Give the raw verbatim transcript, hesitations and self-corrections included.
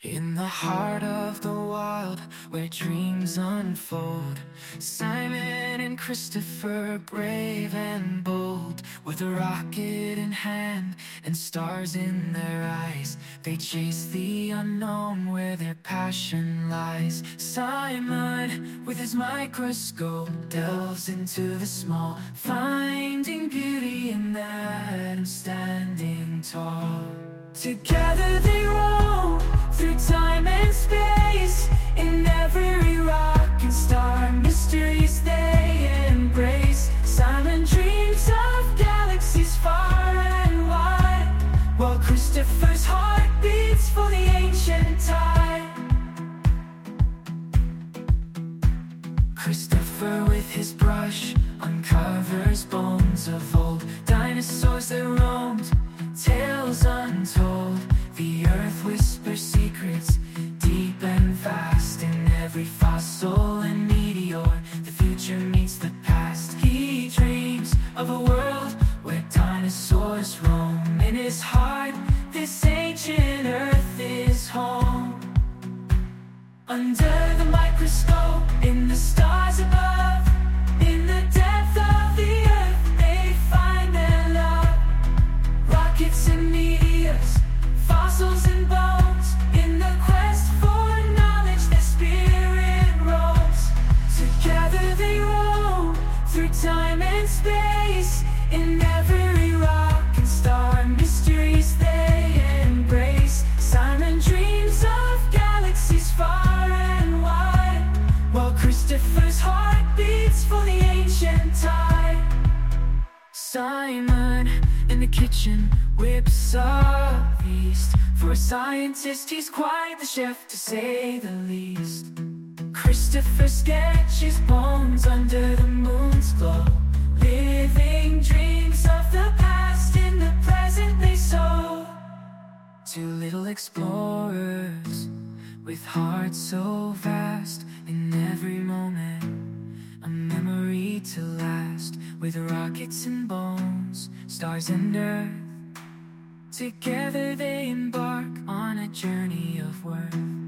In the heart of the wild, where dreams unfold, Simon and Christopher, brave and bold, with a rocket in hand and stars in their eyes, they chase the unknown where their passion lies. Simon, with his microscope, delves into the small, finding beauty in that and standing tall. Together they roam through time and space, in every rock and star mysteries they embrace. Simon dreams of galaxies far and wide, while Christopher's heart beats for the ancient tide. Christopher with his brush uncovers bones of old dinosaurs that roamed, tales untold. The earth whispers secrets deep and vast, in every fossil and meteor the future meets the past. He dreams of a world where dinosaurs roam. In his heart this ancient earth is home. Under the microscope, in the stars above, in the depth of the earth they find their love. Rockets and meteors, fossils and bones, in the quest for knowledge their spirit roams. Together they roam through time and space, in every rock and star mysteries they embrace. Simon dreams of galaxies far and wide, while Christopher's heart beats for the ancient tide. Simon in the kitchen whips a feast. For a scientist he's quite the chef, to say the least. Christopher sketches bones under the moon's glow, living dreams of the past in the present they sow. Two little explorers with hearts so vast, in every moment a memory to last. With rockets and bones, stars and earth, together they embark on a journey of worth.